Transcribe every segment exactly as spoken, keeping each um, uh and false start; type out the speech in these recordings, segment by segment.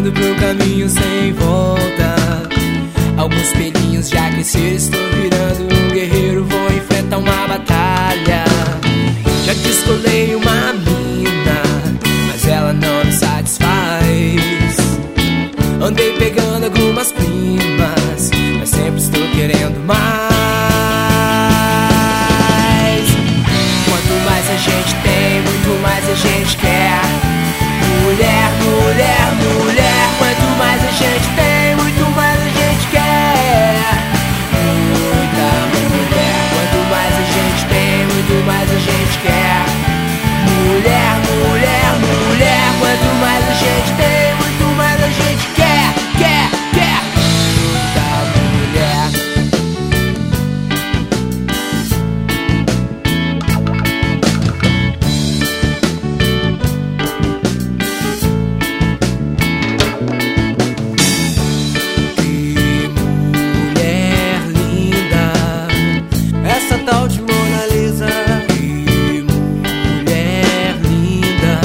indo pro caminho sem volta. Alguns pelinhos já cresceram, estou virando um guerreiro, vou enfrentar uma batalha. Já descolei uma mina, mas ela não me satisfaz. Andei pegando algumas primas, mas sempre estou querendo mais. Quanto mais a gente tem, muito mais a gente quer. Mulher, mulher, mulher. Quanto mais a gente tem, muito mais a gente quer. Muita mulher. Quanto mais a gente tem, muito mais a gente quer. Mulher, mulher, mulher. Quanto mais a gente tem, muito mais a gente quer, quer, quer. Muita mulher. Tal de Mona Lisa. Que mulher linda.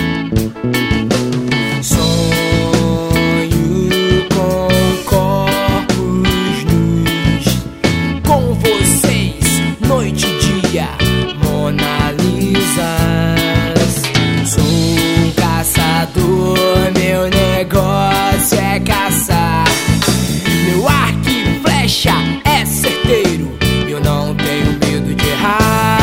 Sonho com corpos nus, com vocês, noite e dia, Mona Lisas. Sou um caçador, meu negócio é caçar. Meu arco e flecha é certeiro, eu não tenho medo de errar.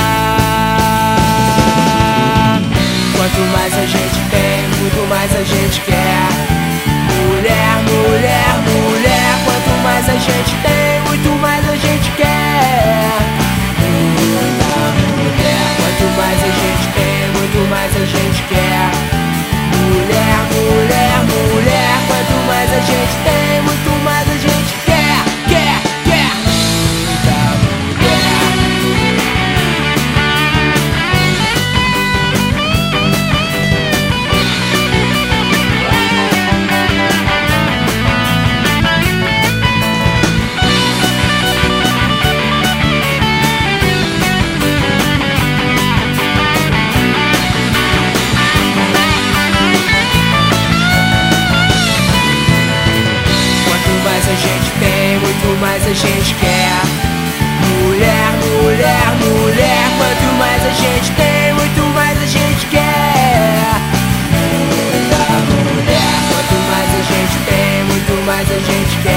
Quanto mais a gente tem, muito mais a gente quer. Mulher, mulher, mulher. Quanto mais a gente tem, muito mais a gente quer. Muita mulher. Quanto mais a gente tem, muito mais a gente quer. Mulher, mulher, mulher. Quanto mais a gente tem, muito mais a gente quer, quer, quer. Muita mulher. A gente tem, muito mais a gente quer. Mulher, mulher, mulher. Quanto mais a gente tem, muito mais a gente quer. Muita mulher. Quanto mais a gente tem, muito mais a gente quer.